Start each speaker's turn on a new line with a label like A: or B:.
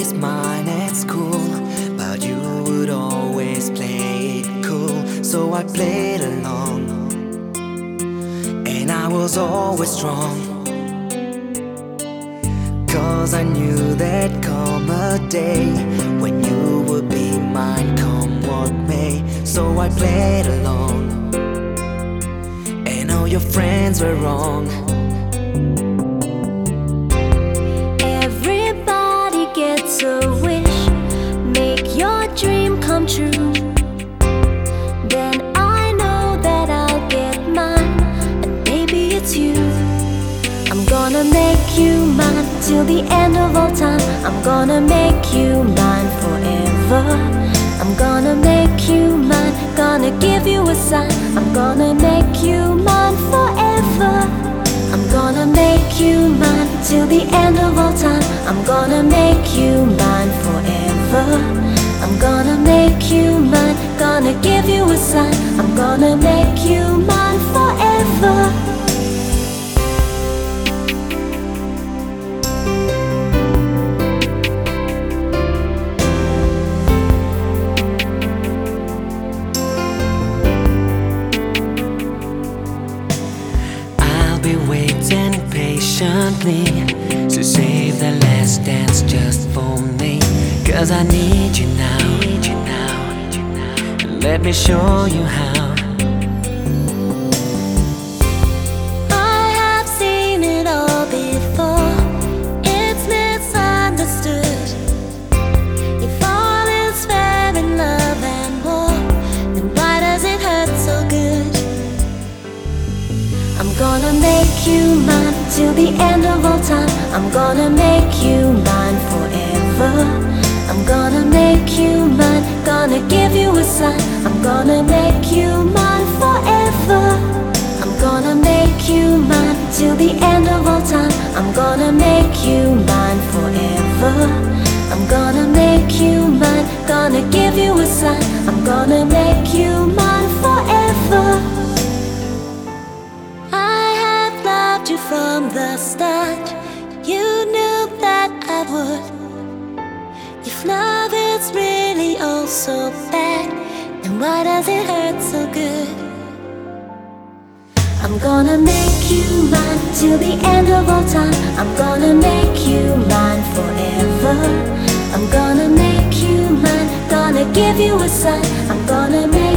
A: always mine at school, but you would always play it cool. So I played along, and I was always strong, 'cause I knew there'd come a day when you would be mine, come what may. So I played along, and all your friends were wrong.
B: Everybody gets a wish, make your dream come true. Then I know that I'll get mine, and maybe it's you. I'm gonna make you mine till the end of all time. I'm gonna make you mine forever. I'm gonna make you mine, gonna give you a sign. I'm gonna make you mine forever. I'm gonna make you mine till the end of all time. I'm gonna make you mine forever. I'm gonna make you mine, gonna give you a sign. I'm gonna make you mine forever.
A: Be waiting patiently to save the last dance just for me, 'cause I need you now. Let me show you how.
B: I have seen it all before. It's misunderstood. If all is fair in love and war, then why does it hurt so good? I'm gonna make you mine till the end of all time. I'm gonna make you mine forever. I'm gonna make you mine, gonna give you a sign. I'm gonna make you mine forever. I'm gonna make you mine till the end of all time. I'm gonna make you mine forever. I'm gonna make you mine, gonna give you a sign. I'm gonna make you mine forever. You from the start, you knew that I would. If love is really oh so bad, then why does it hurt so good? I'm gonna make you mine till the end of all time. I'm gonna make you mine forever. I'm gonna make you mine, gonna give you a sign. I'm gonna make